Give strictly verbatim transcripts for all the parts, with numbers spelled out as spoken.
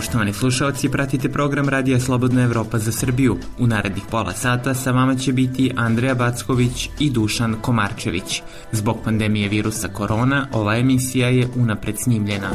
Poštovani slušalci, pratite program Radija Slobodna Evropa za Srbiju. U narednih pola sata sa vama će biti Andreja Backović i Dušan Komarčević. Zbog pandemije virusa korona, ova emisija je unapred snimljena.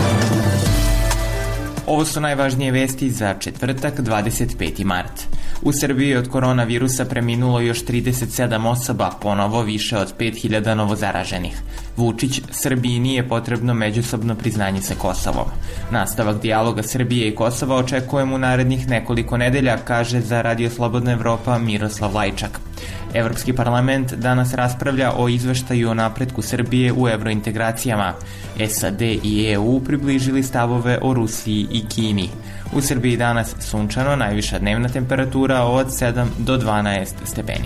Ovo su najvažnije vesti za četvrtak, dvadeset peti mart. U Srbiji je od koronavirusa preminulo još trideset sedam osoba, ponovo više od pet hiljada novozaraženih. Vučić, Srbiji nije potrebno međusobno priznanje sa Kosovom. Nastavak dijaloga Srbije i Kosova očekujemo u narednih nekoliko nedelja, kaže za Radio Slobodna Evropa Miroslav Lajčak. Evropski parlament danas raspravlja o izveštaju o napretku Srbije u evrointegracijama. S A D i E U približili stavove o Rusiji i Kini. U Srbiji danas sunčano, najviša dnevna temperatura od sedam do dvanaest stepeni.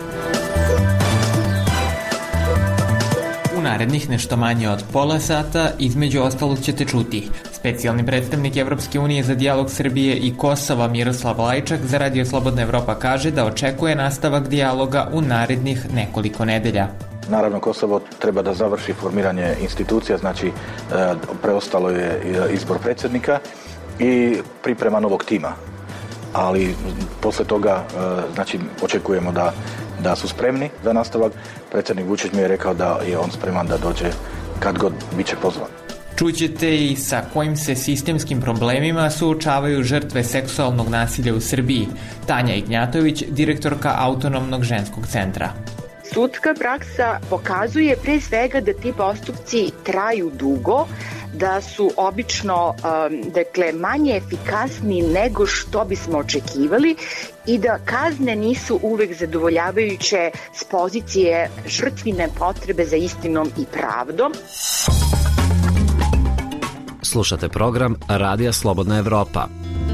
U narednih nešto manje od pola sata, između ostalog ćete čuti. Specijalni predstavnik Evropske unije za dijalog Srbije i Kosova Miroslav Lajčak za Radio Slobodna Evropa kaže da očekuje nastavak dijaloga u narednih nekoliko nedelja. Naravno, Kosovo treba da završi formiranje institucija, znači preostalo je izbor predsjednika i priprema novog tima. Ali posle toga, znači, očekujemo da, da su spremni za nastavak. Predsjednik Vučić mi je rekao da je on spreman da dođe kad god biće pozvan. Čućete i sa kojim se sistemskim problemima suočavaju žrtve seksualnog nasilja u Srbiji. Tanja Ignjatović, direktorka Autonomnog ženskog centra. Sudska praksa pokazuje pre svega da ti postupci traju dugo, da su obično um, dakle, manje efikasni nego što bismo očekivali i da kazne nisu uvek zadovoljavajuće s pozicije žrtvine potrebe za istinom i pravdom. Slušate program Radija Slobodna Evropa.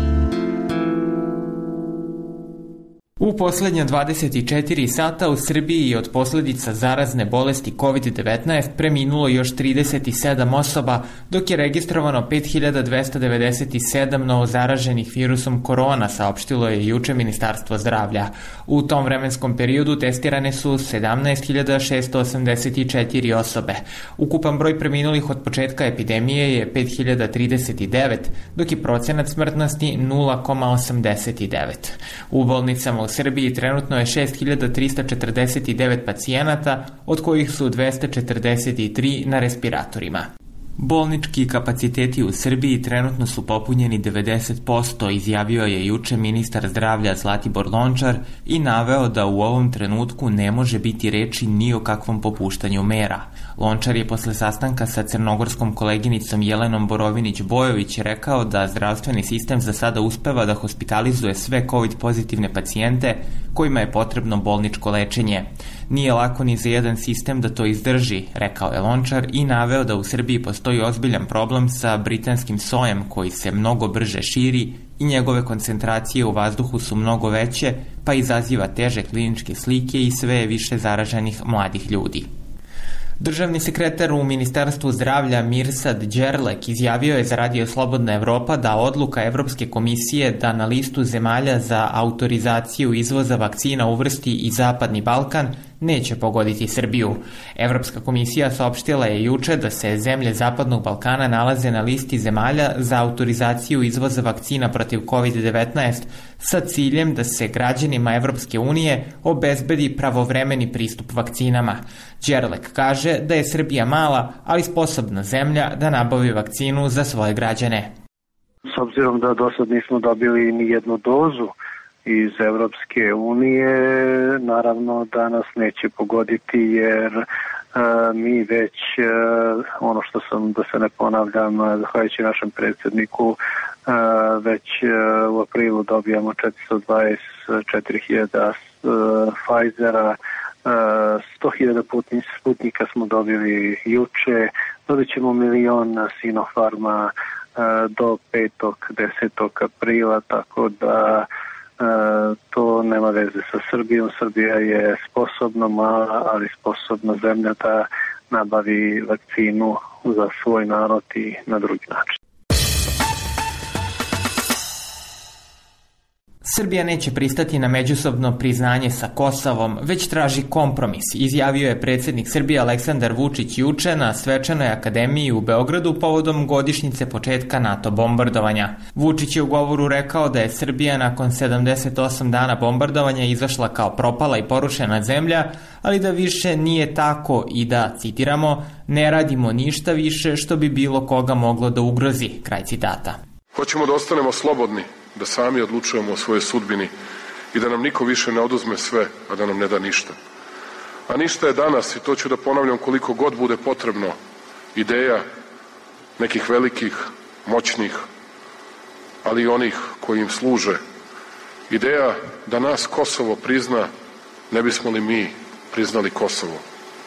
U poslednja dvadeset četiri sata u Srbiji je od posljedica zarazne bolesti kovid devetnaest preminulo još trideset sedam osoba, dok je registrovano pet hiljada dvesta devedeset sedam novozaraženih virusom korona, saopštilo je juče Ministarstvo zdravlja. U tom vremenskom periodu testirane su sedamnaest hiljada šesto osamdeset četiri osobe. Ukupan broj preminulih od početka epidemije je pet hiljada trideset devet, dok je procenat smrtnosti nula zarez osamdeset devet. U bolnicama u Srbiji trenutno je šest hiljada trista četrdeset devet pacijenata, od kojih su dvesta četrdeset tri na respiratorima. Bolnički kapaciteti u Srbiji trenutno su popunjeni devedeset posto, izjavio je juče ministar zdravlja Zlatibor Lončar i naveo da u ovom trenutku ne može biti reči ni o kakvom popuštanju mera. Lončar je posle sastanka sa crnogorskom koleginicom Jelenom Borovinić-Bojović rekao da zdravstveni sistem za sada uspeva da hospitalizuje sve COVID pozitivne pacijente kojima je potrebno bolničko lečenje. Nije lako ni za jedan sistem da to izdrži, rekao je Lončar i naveo da u Srbiji postoji ozbiljan problem sa britanskim sojem koji se mnogo brže širi i njegove koncentracije u vazduhu su mnogo veće, pa izaziva teže kliničke slike i sve je više zaraženih mladih ljudi. Državni sekretar u Ministarstvu zdravlja Mirsad Đerlek izjavio je za Radio Slobodna Evropa da odluka Evropske komisije da na listu zemalja za autorizaciju izvoza vakcina uvrsti i Zapadni Balkan neće pogoditi Srbiju. Evropska komisija saopštila je juče da se zemlje Zapadnog Balkana nalaze na listi zemalja za autorizaciju izvoza vakcina protiv kovid devetnaest sa ciljem da se građanima Evropske unije obezbedi pravovremeni pristup vakcinama. Đerlek kaže da je Srbija mala, ali sposobna zemlja da nabavi vakcinu za svoje građane. S obzirom da do sad nismo dobili ni jednu dozu iz Evropske unije, naravno da nas neće pogoditi jer e, mi već, e, ono što sam, da se ne ponavljam, zahvaljujući našem predsjedniku, e, već e, u aprilu dobijamo četiristo dvadeset četiri hiljade e, Pfizera, e, sto hiljada Sputnika smo dobili juče, dobit ćemo milion Sinopharma e, do petog desetog aprila, tako da E, to nema veze sa Srbijom. Srbija je sposobna, mala, ali sposobna zemlja da nabavi vakcinu za svoj narod i na drugi način. Srbija neće pristati na međusobno priznanje sa Kosovom, već traži kompromis, izjavio je predsjednik Srbije Aleksandar Vučić juče na Svečanoj akademiji u Beogradu povodom godišnjice početka NATO bombardovanja. Vučić je u govoru rekao da je Srbija nakon sedamdeset osam dana bombardovanja izašla kao propala i porušena zemlja, ali da više nije tako i da, citiramo, ne radimo ništa više što bi bilo koga moglo da ugrozi, kraj citata. Hoćemo da ostanemo slobodni, da sami odlučujemo o svojoj sudbini i da nam niko više ne oduzme sve, a da nam ne da ništa. A ništa je danas, i to ću da ponavljam koliko god bude potrebno, ideja nekih velikih, moćnih, ali i onih koji im služe. Ideja da nas Kosovo prizna, ne bismo li mi priznali Kosovo.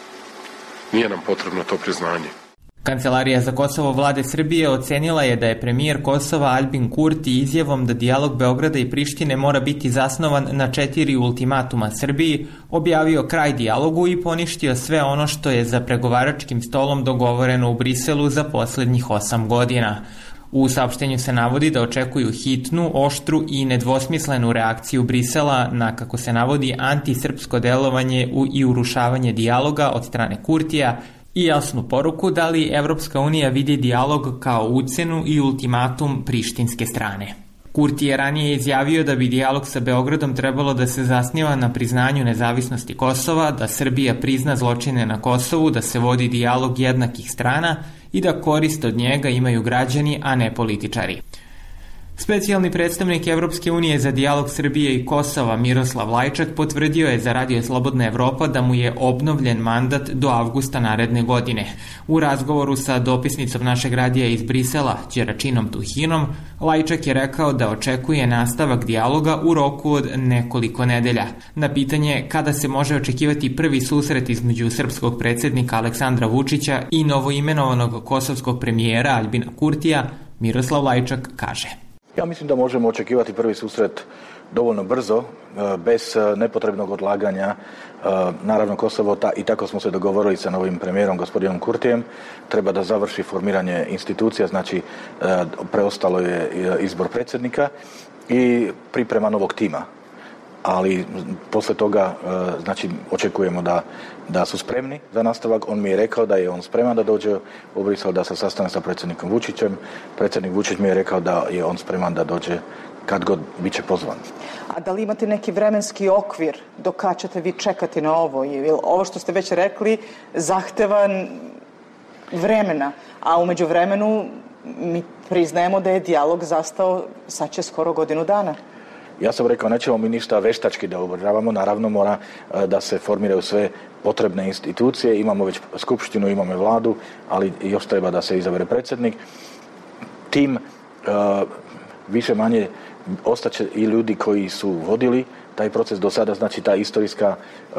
Nije nam potrebno to priznanje. Kancelarija za Kosovo vlade Srbije ocenila je da je premijer Kosova Aljbin Kurti izjavom da dijalog Beograda i Prištine mora biti zasnovan na četiri ultimatuma Srbiji objavio kraj dijalogu i poništio sve ono što je za pregovaračkim stolom dogovoreno u Briselu za poslednjih osam godina. U saopštenju se navodi da očekuju hitnu, oštru i nedvosmislenu reakciju Brisela na, kako se navodi, antisrpsko delovanje i urušavanje dijaloga od strane Kurtija i jasnu poruku da li Evropska unija vidi dijalog kao ucenu i ultimatum prištinske strane. Kurti je ranije izjavio da bi dijalog sa Beogradom trebalo da se zasniva na priznanju nezavisnosti Kosova, da Srbija prizna zločine na Kosovu, da se vodi dijalog jednakih strana i da korist od njega imaju građani, a ne političari. Specijalni predstavnik Evropske unije za dijalog Srbije i Kosova Miroslav Lajčak potvrdio je za Radio Slobodna Evropa da mu je obnovljen mandat do avgusta naredne godine. U razgovoru sa dopisnicom našeg radija iz Brisela, Đeračinom Tuhinom, Lajčak je rekao da očekuje nastavak dijaloga u roku od nekoliko nedelja. Na pitanje kada se može očekivati prvi susret između srpskog predsjednika Aleksandra Vučića i novoimenovanog kosovskog premijera Aljbina Kurtija, Miroslav Lajčak kaže: Ja mislim da možemo očekivati prvi susret dovoljno brzo, bez nepotrebnog odlaganja. Naravno, Kosovo, ta, i tako smo se dogovorili sa novim premijerom, gospodinom Kurtijem, treba da završi formiranje institucija, znači preostalo je izbor predsjednika i priprema novog tima. Ali posle toga, znači, očekujemo da, da su spremni za nastavak. On mi je rekao da je on spreman da dođe u Brisel, da se sastane sa predsjednikom Vučićem. Predsjednik Vučić mi je rekao da je on spreman da dođe kad god bit će pozvan. A da li imate neki vremenski okvir do kad ćete vi čekati na ovo? Jer ovo što ste već rekli zahteva vremena, a umeđu vremenu mi priznajemo da je dijalog zastao sad će skoro godinu dana. Ja sam rekao, nećemo mi ništa veštački da ubrzavamo, naravno mora da se formiraju sve potrebne institucije, imamo već skupštinu, imamo vladu, ali još treba da se izabere predsjednik. Tim više manje ostaće i ljudi koji su vodili taj proces do sada, znači ta istorijska,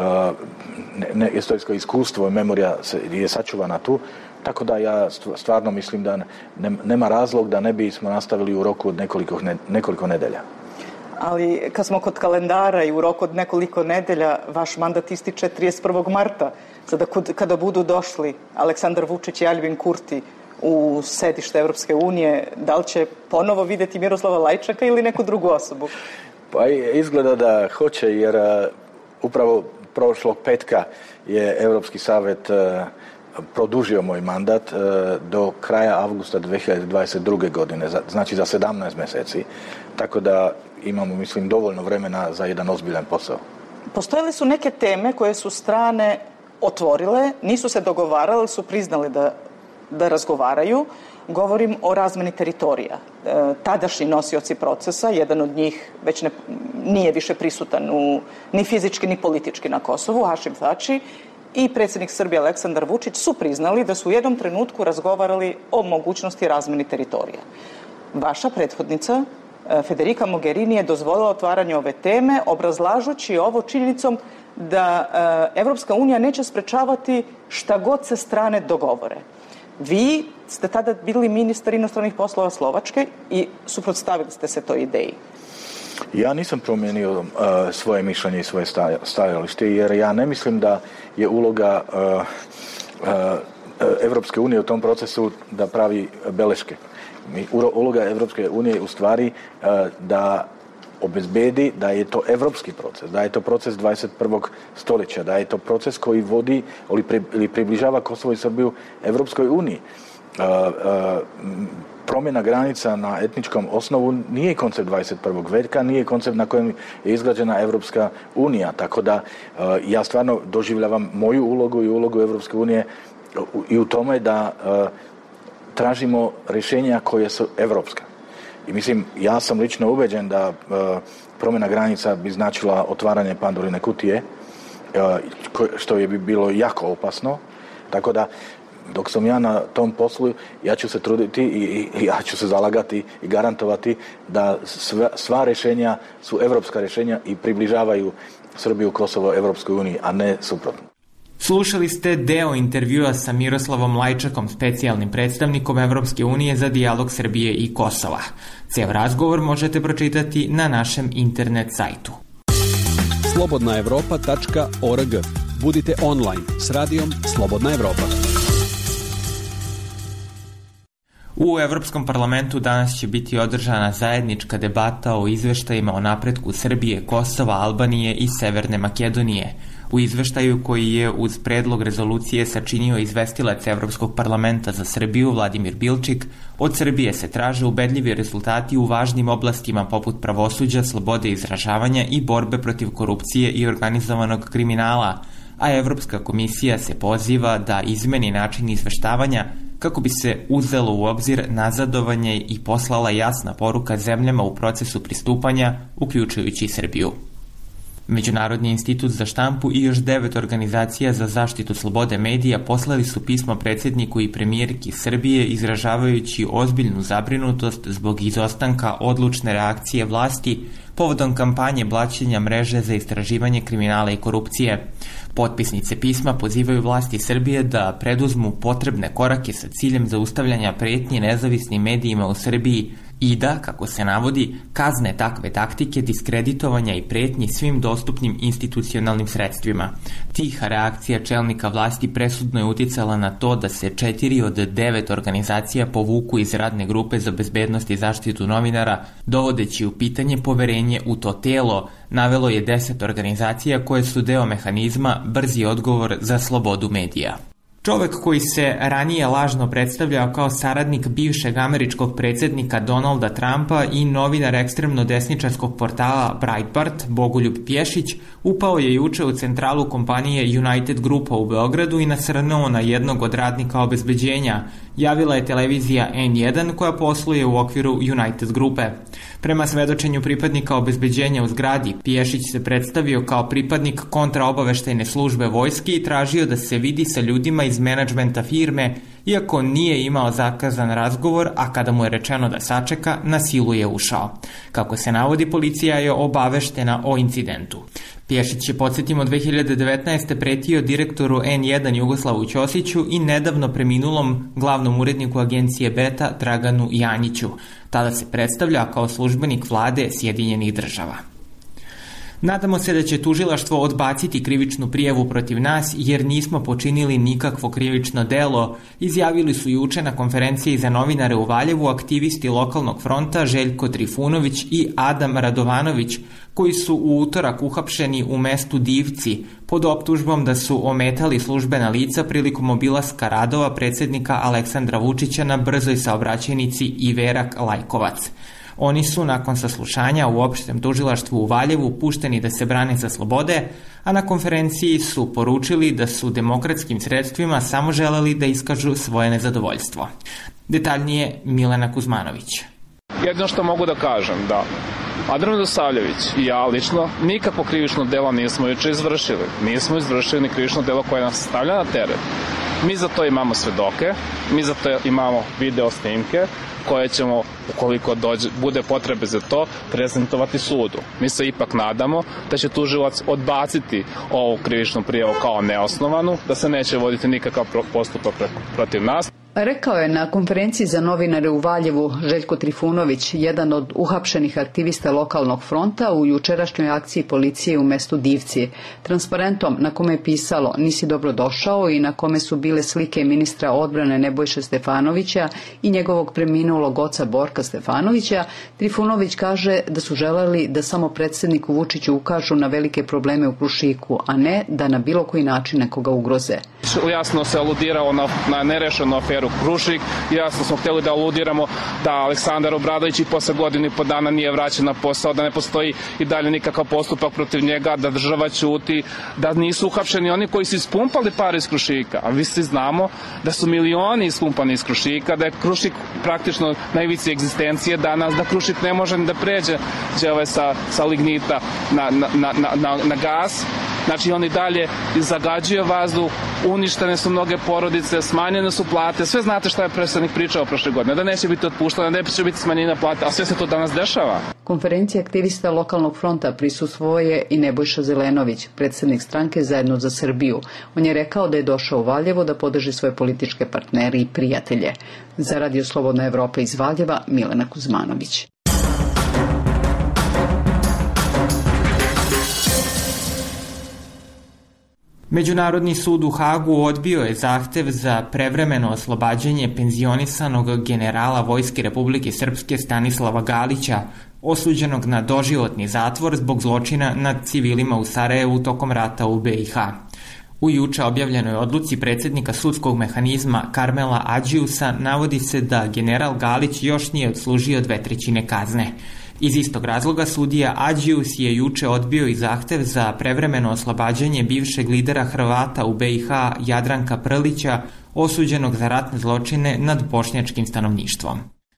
ne, istorijsko iskustvo i memorija je sačuvana tu, tako da ja stvarno mislim da ne, nema razlog da ne bismo nastavili u roku od nekoliko, ne, nekoliko nedelja. Ali kad smo kod kalendara i u roku od nekoliko nedelja, vaš mandat ističe trideset prvog marta. Sada kada budu došli Aleksandar Vučić i Aljbin Kurti u sedište Evropske unije, da li će ponovo vidjeti Miroslava Lajčaka ili neku drugu osobu? Pa izgleda da hoće, jer upravo prošlog petka je Evropski savjet produžio moj mandat do kraja avgusta dve hiljade dvadeset druge. godine, znači za sedamnaest mjeseci. Tako da imamo, mislim, dovoljno vremena za jedan ozbiljan posao. Postojale su neke teme koje su strane otvorile, nisu se dogovarale, ali su priznali da, da razgovaraju. Govorim o razmeni teritorija. E, tadašnji nosioci procesa, jedan od njih već ne, nije više prisutan u, ni fizički ni politički na Kosovu, Hašim Tači, i predsjednik Srbije Aleksandar Vučić su priznali da su u jednom trenutku razgovarali o mogućnosti razmeni teritorija. Vaša prethodnica Federica Mogherini je dozvolila otvaranje ove teme, obrazlažući ovo činjenicom da Evropska unija neće sprečavati šta god se strane dogovore. Vi ste tada bili ministar inostranih poslova Slovačke i suprotstavili ste se toj ideji. Ja nisam promijenio uh, svoje mišljenje i svoje stajalište, jer ja ne mislim da je uloga uh, uh, Evropske unije u tom procesu da pravi beleške. Uloga Evropske unije je u stvari uh, da obezbedi da je to evropski proces, da je to proces dvadeset prvog stoljeća, da je to proces koji vodi ili približava Kosovo i Srbiju Evropskoj uniji. Promjena granica na etničkom osnovu nije koncept dvadeset prvog veka, nije koncept na kojem je izgrađena Evropska unija, tako da ja stvarno doživljavam moju ulogu i ulogu Evropske unije i u tome da tražimo rješenja koje su evropska. I mislim, ja sam lično ubeđen da promjena granica bi značila otvaranje Pandorine kutije, što je bi bilo jako opasno, tako da dok sam ja na tom poslu, ja ću se truditi i, i ja ću se zalagati i garantovati da sva, sva rješenja su evropska rješenja i približavaju Srbiju, Kosovo Evropskoj uniji, a ne suprotno. Slušali ste deo intervjua sa Miroslavom Lajčakom, specijalnim predstavnikom Evropske unije za dijalog Srbije i Kosova. Ceo razgovor možete pročitati na našem internet sajtu. slobodna evropa tačka org. Budite online s radijom Slobodna Evropa. U Evropskom parlamentu danas će biti održana zajednička debata o izveštajima o napretku Srbije, Kosova, Albanije i Severne Makedonije. U izveštaju koji je uz predlog rezolucije sačinio izvestilac Evropskog parlamenta za Srbiju Vladimir Bilčik, od Srbije se traže ubedljivi rezultati u važnim oblastima poput pravosuđa, slobode izražavanja i borbe protiv korupcije i organizovanog kriminala, a Evropska komisija se poziva da izmeni način izveštavanja kako bi se uzelo u obzir nazadovanje i poslala jasna poruka zemljama u procesu pristupanja, uključujući Srbiju. Međunarodni institut za štampu i još devet organizacija za zaštitu slobode medija poslali su pismo predsjedniku i premijerki Srbije izražavajući ozbiljnu zabrinutost zbog izostanka odlučne reakcije vlasti povodom kampanje blaćenja mreže za istraživanje kriminala i korupcije. Potpisnice pisma pozivaju vlasti Srbije da preduzmu potrebne korake sa ciljem zaustavljanja pretnji nezavisnim medijima u Srbiji i da, kako se navodi, kazne takve taktike diskreditovanja i pretnji svim dostupnim institucionalnim sredstvima. Tiha reakcija čelnika vlasti presudno je uticala na to da se četiri od devet organizacija povuku iz radne grupe za bezbednost i zaštitu novinara, dovodeći u pitanje poverenje u to telo, navelo je deset organizacija koje su deo mehanizma Brzi odgovor za slobodu medija. Čovek koji se ranije lažno predstavljao kao saradnik bivšeg američkog predsjednika Donalda Trumpa i novinar ekstremno desničarskog portala Breitbart, Bogoljub Pješić, upao je juče u centralu kompanije United Grupa u Beogradu i nasrnuo na jednog od radnika obezbeđenja, javila je televizija en jedan koja posluje u okviru United Grupe. Prema svedočenju pripadnika obezbeđenja u zgradi, Pješić se predstavio kao pripadnik kontraobaveštajne službe vojske i tražio da se vidi sa ljudima iz menadžmenta firme, iako nije imao zakazan razgovor, a kada mu je rečeno da sačeka, na silu je ušao. Kako se navodi, policija je obaveštena o incidentu. Pješić je, podsjetimo, dve hiljade devetnaeste. pretio direktoru en jedan Jugoslavu Ćosiću i nedavno preminulom glavnom uredniku agencije Beta Draganu Janjiću. Tada se predstavlja kao službenik vlade Sjedinjenih država. Nadamo se da će tužilaštvo odbaciti krivičnu prijavu protiv nas jer nismo počinili nikakvo krivično delo, izjavili su juče na konferenciji za novinare u Valjevu aktivisti lokalnog fronta Željko Trifunović i Adam Radovanović, koji su u utorak uhapšeni u mestu Divci pod optužbom da su ometali službena lica prilikom obilaska radova predsjednika Aleksandra Vučića na brzoj saobraćajnici Iverak Lajkovac. Oni su nakon saslušanja u opštem tužilaštvu u Valjevu pušteni da se brane za slobode, a na konferenciji su poručili da su demokratskim sredstvima samo želeli da iskažu svoje nezadovoljstvo. Detaljnije Milena Kuzmanović. Jedno što mogu da kažem, da Adrian Radosavljević i ja lično nikakvo krivično delo nismo juče izvršili. Nismo izvršili ni krivično delo koje nas stavlja na teret. Mi za to imamo svedoke, mi za to imamo video snimke koje ćemo, ukoliko dođe, bude potrebe za to, prezentovati sudu. Mi se ipak nadamo da će tužilac odbaciti ovu krivičnu prijavu kao neosnovanu, da se neće voditi nikakav postupak protiv nas. Rekao je na konferenciji za novinare u Valjevu Željko Trifunović, jedan od uhapšenih aktivista lokalnog fronta u jučerašnjoj akciji policije u mestu Divci. Transparentom na kome je pisalo "Nisi dobro došao" i na kome su bile slike ministra odbrane Nebojše Stefanovića i njegovog preminulog oca Borka Stefanovića, Trifunović kaže da su želeli da samo predsjedniku Vučiću ukažu na velike probleme u Krušiku, a ne da na bilo koji način nekoga ugroze. Jasno se aludirao na, na nerešenu aferu Krušik, jasno smo htjeli da aludiramo da Aleksandar Obradović i posle godinu i po dana nije vraćen na posao, da ne postoji i dalje nikakav postupak protiv njega, da država ćuti, da nisu uhapšeni oni koji su ispumpali pare iz Krušika, a vi svi znamo da su milioni ispumpani iz Krušika, da je Krušik praktično na ivici egzistencije danas, da Krušik ne može ni da pređe ovaj sa, sa lignita na, na, na, na, na gas. Znači oni dalje zagađuju vazduh, uništene su mnoge porodice, smanjene su plate, sve znate šta je predsjednik pričao prošle godine, da neće biti otpušteno, da neće biti smanjenja plate, a sve se to danas dešava. Konferencija aktivista lokalnog fronta prisustvovao je i Nebojša Zelenović, predsjednik stranke Zajedno za Srbiju. On je rekao da je došao u Valjevo da podrži svoje političke partnere i prijatelje. Za Radio Slobodna Evropa iz Valjeva, Milena Kuzmanović. Međunarodni sud u Hagu odbio je zahtev za prevremeno oslobađanje penzionisanog generala Vojske Republike Srpske Stanislava Galića, osuđenog na doživotni zatvor zbog zločina nad civilima u Sarajevu tokom rata u be i ha. U juče objavljenoj odluci predsjednika sudskog mehanizma Karmela Adžiusa navodi se da general Galić još nije odslužio dve trećine kazne. Iz istog razloga sudija Adžius je juče odbio i zahtev za prevremeno oslobađanje bivšeg lidera Hrvata u be i ha Jadranka Prlića, osuđenog za ratne zločine nad bošnjačkim stanovništvom.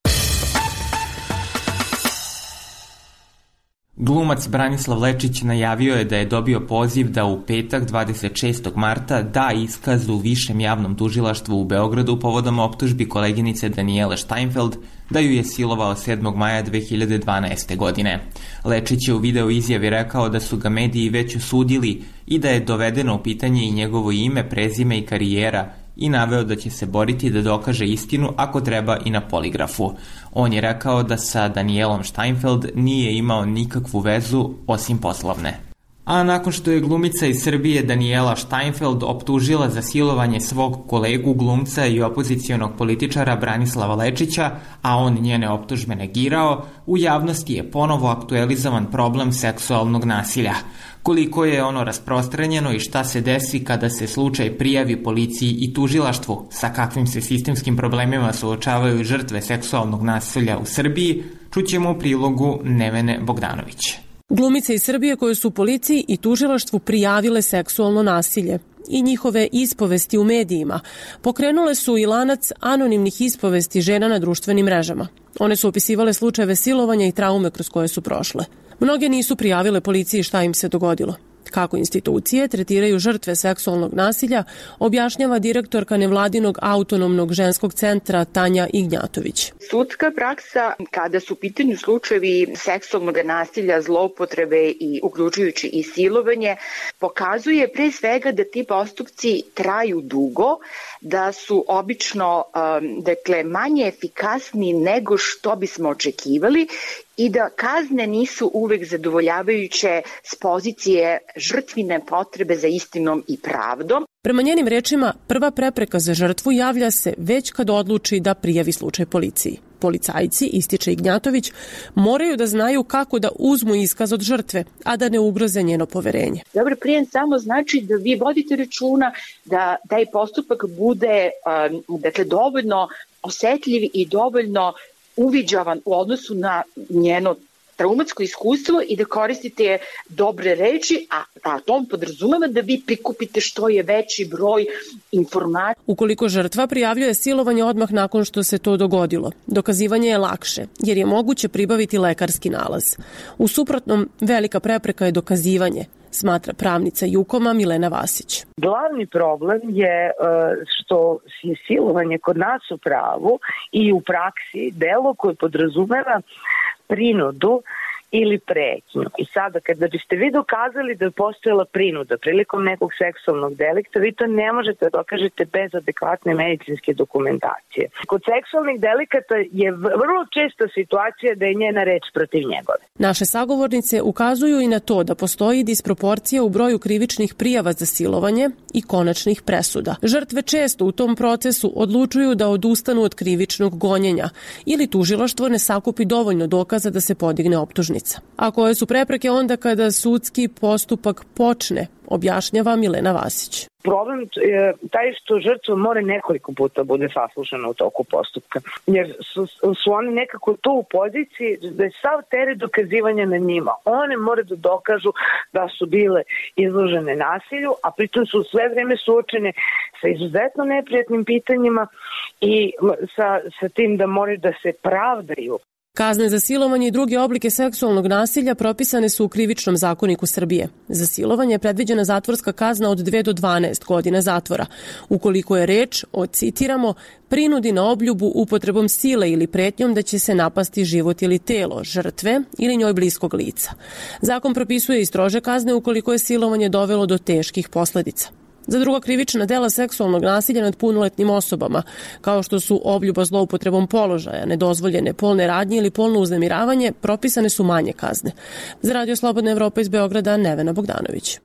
Glumac Branislav Lečić najavio je da je dobio poziv da u petak dvadeset šestog marta da iskaz u Višem javnom tužilaštvu u Beogradu povodom optužbi koleginice Danijele Steinfeld da ju je silovao sedmog maja dve hiljade dvanaeste. godine. Lečić je u video izjavi rekao da su ga mediji već osudili i da je dovedeno u pitanje i njegovo ime, prezime i karijera, i naveo da će se boriti da dokaže istinu ako treba i na poligrafu. On je rekao da sa Danijelom Steinfeld nije imao nikakvu vezu osim poslovne. A nakon što je glumica iz Srbije Danijela Steinfeld optužila za silovanje svog kolegu glumca i opozicionog političara Branislava Lečića, a on njene optužbe negirao, u javnosti je ponovo aktualizovan problem seksualnog nasilja. Koliko je ono rasprostranjeno i šta se desi kada se slučaj prijavi policiji i tužilaštvu, sa kakvim se sistemskim problemima suočavaju žrtve seksualnog nasilja u Srbiji, čućemo u prilogu Nevene Bogdanović. Glumice iz Srbije koje su policiji i tužilaštvu prijavile seksualno nasilje i njihove ispovesti u medijima pokrenule su i lanac anonimnih ispovesti žena na društvenim mrežama. One su opisivale slučajeve silovanja i traume kroz koje su prošle. Mnoge nisu prijavile policiji šta im se dogodilo. Kako institucije tretiraju žrtve seksualnog nasilja, objašnjava direktorka nevladinog autonomnog ženskog centra Tanja Ignjatović. Sudska praksa kada su u pitanju slučajevi seksualnog nasilja, zloupotrebe i uključujući i silovanje, pokazuje pre svega da ti postupci traju dugo, da su obično um, dakle, manje efikasni nego što bismo očekivali i da kazne nisu uvek zadovoljavajuće s pozicije žrtvine potrebe za istinom i pravdom. Prema njenim rečima, prva prepreka za žrtvu javlja se već kad odluči da prijavi slučaj policiji. Policajci, ističe Ignjatović, moraju da znaju kako da uzmu iskaz od žrtve, a da ne ugroze njeno poverenje. Dobar prijem samo znači da vi vodite računa da taj postupak bude um, dakle, dovoljno osetljiv i dovoljno uviđavan u odnosu na njeno traumatsko iskustvo i da koristite dobre reči, a, a to podrazumeva da vi prikupite što je veći broj informacija. Ukoliko žrtva prijavljuje silovanje odmah nakon što se to dogodilo, dokazivanje je lakše, jer je moguće pribaviti lekarski nalaz. U suprotnom, velika prepreka je dokazivanje, smatra pravnica Jukoma Milena Vasić. Glavni problem je što je silovanje kod nas u pravu i u praksi delo koje podrazumeva prinudu ili pretnju. I sada, kada biste vi dokazali da je postojala prinuda prilikom nekog seksualnog delikta, vi to ne možete da dokažete bez adekvatne medicinske dokumentacije. Kod seksualnih delikata je vrlo česta situacija da je njena reč protiv njegove. Naše sagovornice ukazuju i na to da postoji disproporcija u broju krivičnih prijava za silovanje i konačnih presuda. Žrtve često u tom procesu odlučuju da odustanu od krivičnog gonjenja ili tužilaštvo ne sakupi dovoljno dokaza da se podigne optužnica. A koje su prepreke onda kada sudski postupak počne, objašnjava Milena Vasić. Problem je taj što žrtva mora nekoliko puta bude saslušana u toku postupka, jer su, su oni nekako tu u poziciji da je sav teret dokazivanja na njima. One mora da dokažu da su bile izložene nasilju, a pritom su sve vreme suočene sa izuzetno neprijatnim pitanjima i sa, sa tim da moraju da se pravdaju. Kazne za silovanje i druge oblike seksualnog nasilja propisane su u Krivičnom zakoniku Srbije. Za silovanje je predviđena zatvorska kazna od dve do dvanaest godina zatvora. Ukoliko je reč o, citiramo, prinudi na obljubu upotrebom sile ili pretnjom da će se napasti život ili telo žrtve ili njoj bliskog lica. Zakon propisuje i strože kazne ukoliko je silovanje dovelo do teških posledica. Za druga krivična dela seksualnog nasilja nad punoletnim osobama, kao što su obljuba zloupotrebom položaja, nedozvoljene polne radnje ili polno uznemiravanje, propisane su manje kazne. Za Radio Slobodna Evropa iz Beograda, Nevena Bogdanović.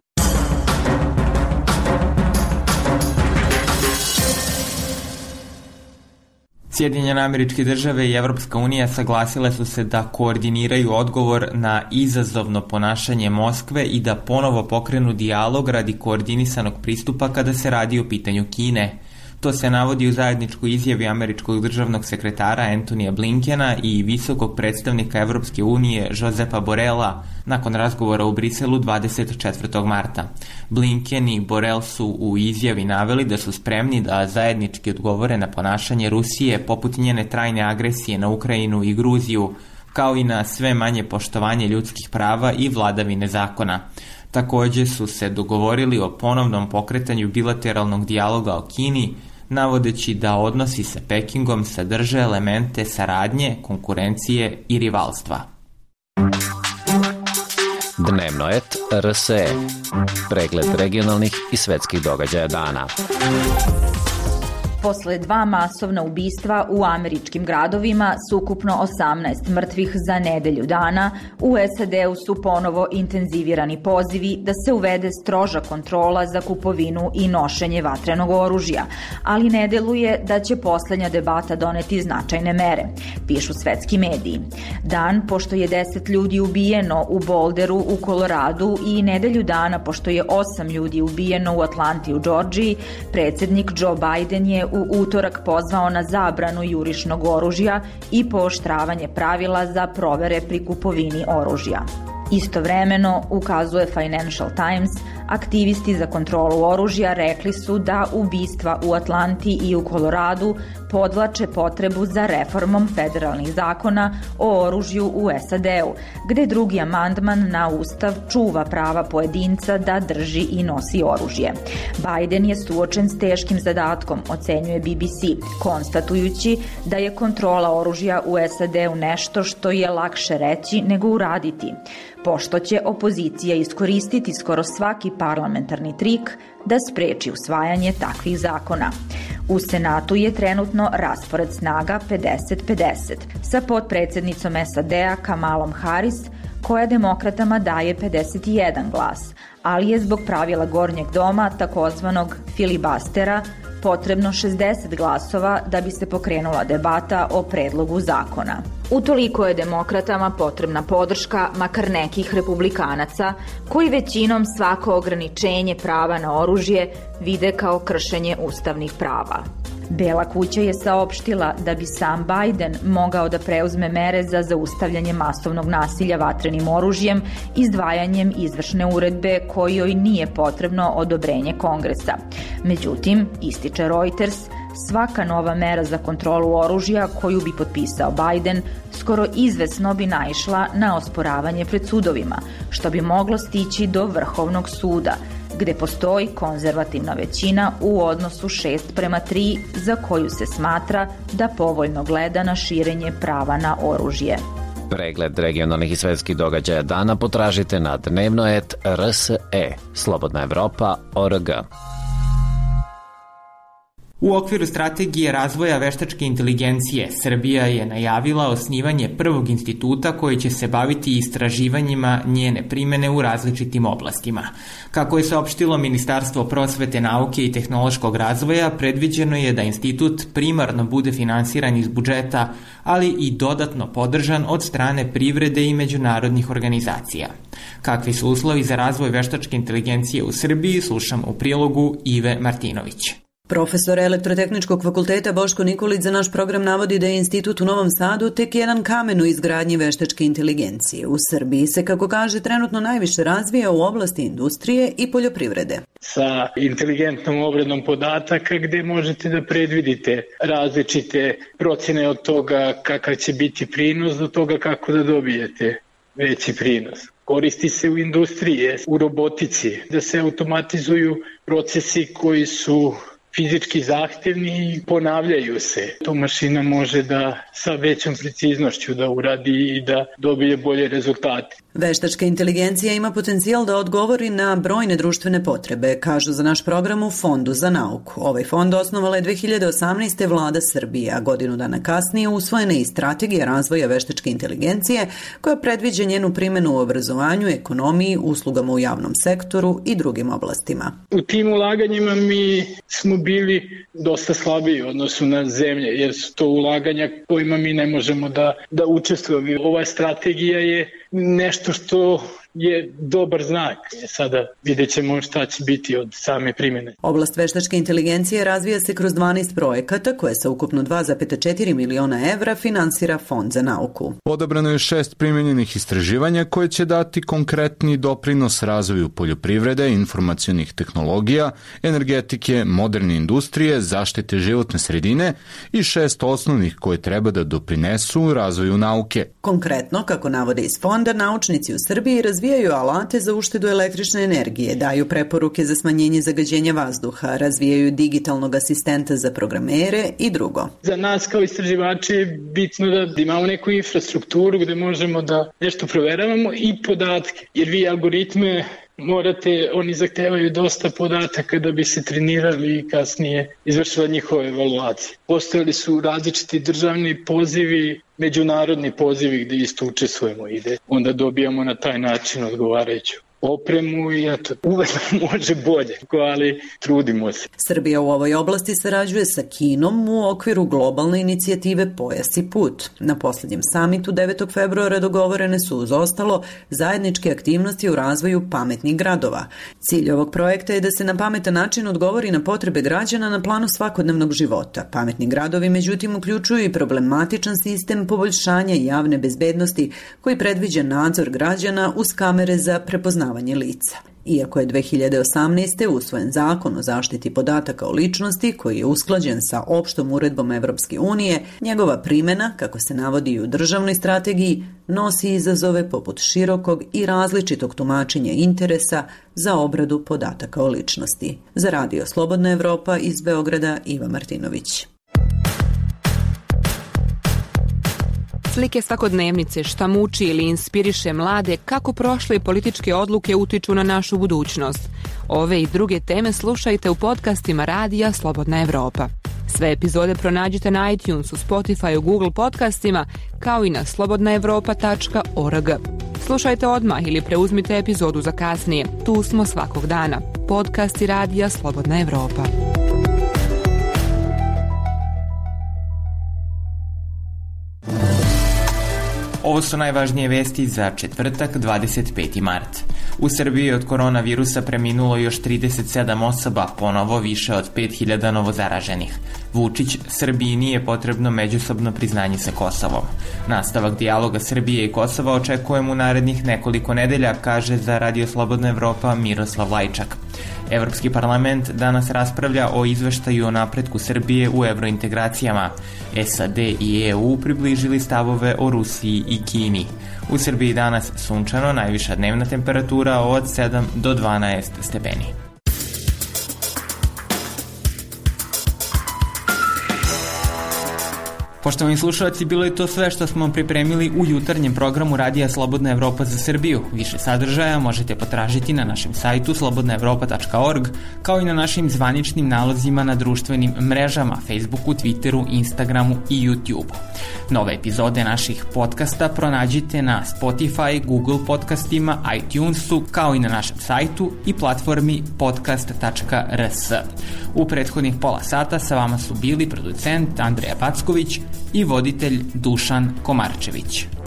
Sjedinjene Američke Države i Evropska unija saglasile su se da koordiniraju odgovor na izazovno ponašanje Moskve i da ponovo pokrenu dijalog radi koordinisanog pristupa kada se radi o pitanju Kine. To se navodi u zajedničkoj izjavi američkog državnog sekretara Antonija Blinkena i visokog predstavnika Evropske unije Josepa Borela nakon razgovora u Briselu dvadeset četvrtog marta. Blinken i Borel su u izjavi naveli da su spremni da zajednički odgovore na ponašanje Rusije poput njene trajne agresije na Ukrajinu i Gruziju, kao i na sve manje poštovanje ljudskih prava i vladavine zakona. Takođe su se dogovorili o ponovnom pokretanju bilateralnog dijaloga o Kini, navodeći da odnosi sa Pekingom sadrže elemente saradnje, konkurencije i rivalstva. Dnevnoet R S E. Pregled regionalnih i svetskih događaja dana. Posle dva masovna ubistva u američkim gradovima s ukupno osamnaest mrtvih za nedelju dana, u S A D-u su ponovo intenzivirani pozivi da se uvede stroža kontrola za kupovinu i nošenje vatrenog oružja, ali ne deluje da će poslednja debata doneti značajne mere, pišu svetski mediji. Dan pošto je deset ljudi ubijeno u Boulderu u Koloradu i nedelju dana pošto je osam ljudi ubijeno u Atlanti u Džordžiji, predsednik Joe Biden je u utorak pozvao na zabranu jurišnog oružja i pooštravanje pravila za provere pri kupovini oružja. Istovremeno, ukazuje Financial Times, aktivisti za kontrolu oružja rekli su da ubistva u Atlanti i u Koloradu podvlače potrebu za reformom federalnih zakona o oružju u S A D-u, gde drugi amandman na Ustav čuva prava pojedinca da drži i nosi oružje. Biden je suočen s teškim zadatkom, ocenjuje B B C, konstatujući da je kontrola oružja u S A D-u nešto što je lakše reći nego uraditi, pošto će opozicija iskoristiti skoro svaki parlamentarni trik da spreči usvajanje takvih zakona. U Senatu je trenutno raspored snaga pedeset pedeset, sa potpredsednicom S A D-a Kamalom Harris, koja demokratama daje pedeset jedan glas, ali je zbog pravila Gornjeg doma, takozvanog filibastera, potrebno šezdeset glasova da bi se pokrenula debata o predlogu zakona. Utoliko je demokratama potrebna podrška makar nekih republikanaca koji većinom svako ograničenje prava na oružje vide kao kršenje ustavnih prava. Bela kuća je saopštila da bi sam Biden mogao da preuzme mere za zaustavljanje masovnog nasilja vatrenim oružjem izdvajanjem izvršne uredbe kojoj nije potrebno odobrenje Kongresa. Međutim, ističe Reuters, svaka nova mera za kontrolu oružja koju bi potpisao Biden skoro izvesno bi naišla na osporavanje pred sudovima, što bi moglo stići do Vrhovnog suda, gde postoji konzervativna većina u odnosu šest prema tri za koju se smatra da povoljno gleda na širenje prava na oružje. Pregled regionalnih i svetskih događaja dana potražite na dnevnoet R S E, Slobodna Evropa, O R G. U okviru strategije razvoja veštačke inteligencije, Srbija je najavila osnivanje prvog instituta koji će se baviti istraživanjima njene primene u različitim oblastima. Kako je saopštilo Ministarstvo prosvete, nauke i tehnološkog razvoja, predviđeno je da institut primarno bude finansiran iz budžeta, ali i dodatno podržan od strane privrede i međunarodnih organizacija. Kakvi su uslovi za razvoj veštačke inteligencije u Srbiji, slušam u prilogu Ive Martinović. Profesor Elektrotehničkog fakulteta Boško Nikolić za naš program navodi da je institut u Novom Sadu tek jedan kamen u izgradnji veštačke inteligencije. U Srbiji se, kako kaže, trenutno najviše razvija u oblasti industrije i poljoprivrede. Sa inteligentnom obradom podataka gde možete da predvidite različite procene od toga kakav će biti prinos do toga kako da dobijete veći prinos. Koristi se u industriji, u robotici, da se automatizuju procesi koji su fizički zahtevni i ponavljaju se. To mašina može da sa većom preciznošću da uradi i da dobije bolje rezultate. Veštačka inteligencija ima potencijal da odgovori na brojne društvene potrebe, kažu za naš program u Fondu za nauku. Ovaj fond osnovala je dve hiljade osamnaeste. vlada Srbije, a godinu dana kasnije usvojena je i strategija razvoja veštačke inteligencije koja predviđa njenu primjenu u obrazovanju, ekonomiji, uslugama u javnom sektoru i drugim oblastima. U tim ulaganjima mi smo bili dosta slabiji u odnosu na zemlje, jer su to ulaganja kojima mi ne možemo da, da učestvujemo. Ova strategija je nešto što je dobar znak. Sada vidjet ćemo šta će biti od same primjene. Oblast veštačke inteligencije razvija se kroz dvanaest projekata koje sa ukupno dva zarez četiri miliona evra finansira Fond za nauku. Odabrano je šest primjenjenih istraživanja koje će dati konkretni doprinos razvoju poljoprivrede, informacionih tehnologija, energetike, moderne industrije, zaštite životne sredine i šest osnovnih koje treba da doprinesu razvoju nauke. Konkretno, kako navode iz fonda, naučnici u Srbiji razvijaju alate za uštedu električne energije, daju preporuke za smanjenje zagađenja vazduha, razvijaju digitalnog asistenta za programere i drugo. Za nas kao istraživači je bitno da imamo neku infrastrukturu gde možemo da nešto proveravamo i podatke, jer vi algoritme morate, oni zahtevaju dosta podataka da bi se trenirali i kasnije izvršila njihove evaluacije. Postojali su različiti državni pozivi, međunarodni pozivi gde isto učestvujemo ide. Onda dobijamo na taj način odgovarajuću opremu i eto, uvek može bolje, ali trudimo se. Srbija u ovoj oblasti sarađuje sa Kinom u okviru globalne inicijative Pojas i put. Na poslednjem samitu devetog februara dogovorene su uz ostalo zajedničke aktivnosti u razvoju pametnih gradova. Cilj ovog projekta je da se na pametan način odgovori na potrebe građana na planu svakodnevnog života. Pametni gradovi međutim uključuju i problematičan sistem poboljšanja javne bezbednosti koji predviđa nadzor građana uz kamere za prepoznavanje lica. Iako je dve hiljade osamnaeste. usvojen zakon o zaštiti podataka o ličnosti koji je usklađen sa opštom uredbom Evropske unije, njegova primjena, kako se navodi i u državnoj strategiji, nosi izazove poput širokog i različitog tumačenja interesa za obradu podataka o ličnosti. Za Radio Slobodna Evropa iz Beograda, Iva Martinović. Slike svakodnevnice, šta muči ili inspiriše mlade, kako prošle političke odluke utiču na našu budućnost. Ove i druge teme slušajte u podcastima Radija Slobodna Evropa. Sve epizode pronađite na iTunesu, Spotifyu, Google podcastima, kao i na slobodna evropa tačka org. Slušajte odmah ili preuzmite epizodu za kasnije. Tu smo svakog dana. Podcasti Radija Slobodna Evropa. Ovo su najvažnije vesti za četvrtak, dvadeset peti mart. U Srbiji od koronavirusa preminulo još trideset sedam osoba, ponovo više od pet hiljada novozaraženih. Vučić, Srbiji nije potrebno međusobno priznanje sa Kosovom. Nastavak dijaloga Srbije i Kosova očekujemo u narednih nekoliko nedelja, kaže za Radio Slobodna Evropa Miroslav Lajčak. Evropski parlament danas raspravlja o izveštaju o napretku Srbije u evrointegracijama. S A D i E U približili stavove o Rusiji i Kini. U Srbiji danas sunčano, najviša dnevna temperatura od sedam do dvanaest stepeni. Poštovani slušalci, bilo je to sve što smo pripremili u jutarnjem programu Radija Slobodna Evropa za Srbiju. Više sadržaja možete potražiti na našem sajtu slobodna evropa tačka org, kao i na našim zvaničnim nalozima na društvenim mrežama, Facebooku, Twitteru, Instagramu i YouTubeu. Nove epizode naših podcasta pronađite na Spotify, Google podcastima, iTunesu, kao i na našem sajtu i platformi podcast tačka r s. U prethodnih pola sata sa vama su bili producent Andreja Packović i voditelj Dušan Komarčević.